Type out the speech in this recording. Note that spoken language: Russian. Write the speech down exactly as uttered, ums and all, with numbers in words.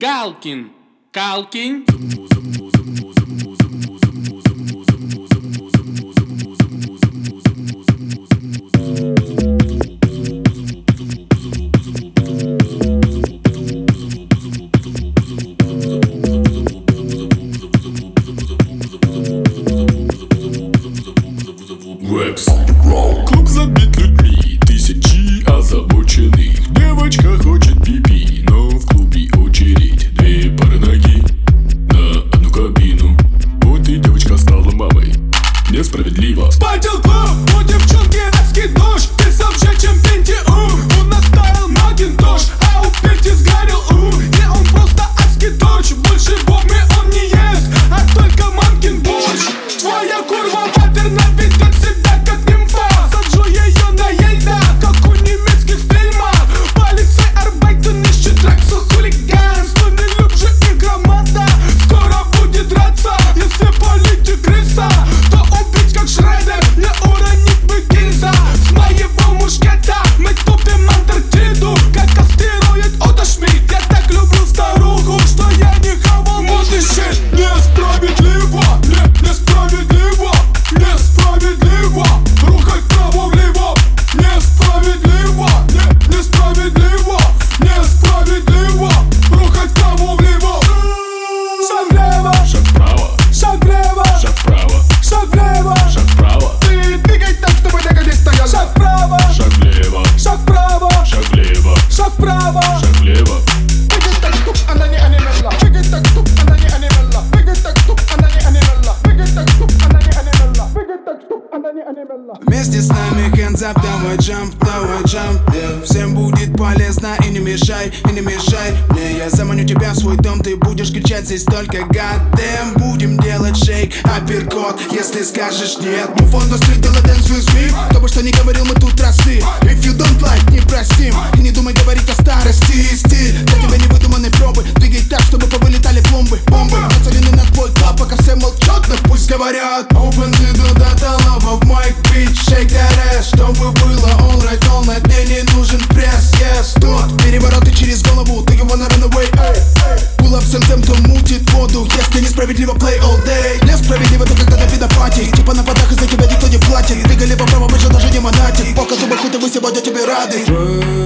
Галкин, Калкин. Клуб забит людьми, тысячи озабоченных. Девочка хочет пипи, но в клубе очередь. Две пары ноги на одну кабину. Вот и девочка стала мамой. Несправедливо. Спатил клуб, у девчонки раскидош. Писал же, чем Пентиум. Он наставил Макинтош, а у Пети сгорел ум. Не, он просто адский торч. Больше бомбы он не ест, а только мамкин борщ. Твоя курва матерна ведет себя как нимфа. Саджу ее на ельда, как у немецких фильмов. Полицей арбайтен ищет драксу хулиганство. Не любже игромата, скоро будет драться. Если политик крыса, то убить как Шредер, не уронить бы гильза. С моего мушкета мы тупим Антарктиду, как астероид Отто Шмидт. Я так люблю старуху, что я не хавал модный щит. Несправедливо, не, несправедливо, несправедливо. Рухать вправо-влево. Несправедливо, не, несправедливо, несправедливо. Рухать вправо-влево. Шаг влево, Шаг вправо, шаг влево, шаг вправо, шаг влево. шаг вправо, Ты двигай так, чтобы нога не стояла. Шаг вправо, шаг влево, шаг вправо, шаг влево, шаг вправо. шаг влево. Двигай так, чтоб она не анимела. Двигай так, чтоб она не анимела. Двигай так, чтоб она не анимела. Двигай так, чтоб она не анимела. Двигай так, чтоб она не анимела. Вместе с нами hands up, давай jump, давай jump, yeah. Всем будет полезно и не мешай, и не мешай мне. Я заманю тебя в свой дом, ты будешь кричать здесь только goddamn. Будем делать шейк, апперкот, если скажешь нет. Move on the street, делай dance with me. Кто бы что ни говорил, мы тут росли. If you don't like, не простим. И не думай говорить о старости. Стиль для тебя невыдуманной пробы. Двигай так, чтобы повылетали пломбы. Бомбы нацелены на твой клаб, пока все молчат, но пусть говорят. Open the door, data love of mic, bitch, shake that ass. Чтобы было alright, all night, мне не нужен пресс, yes. Тот перевороты через голову, ты его на runaway, эй, эй. Pull up всем тем, кто мутит воду. Если несправедливо, play all day. Несправедливо, то когда на пидопатии. Типа на подах из-за тебя никто не платит. Двигали по правому, выше даже не монатик. Пока тупо хуй, ты вы сегодня тебе рады.